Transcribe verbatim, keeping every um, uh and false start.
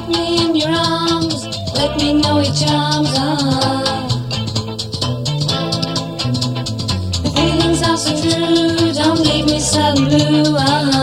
Take me in your arms, let me know your charms are. The feelings are so true, don't leave me sad and blue. Ah.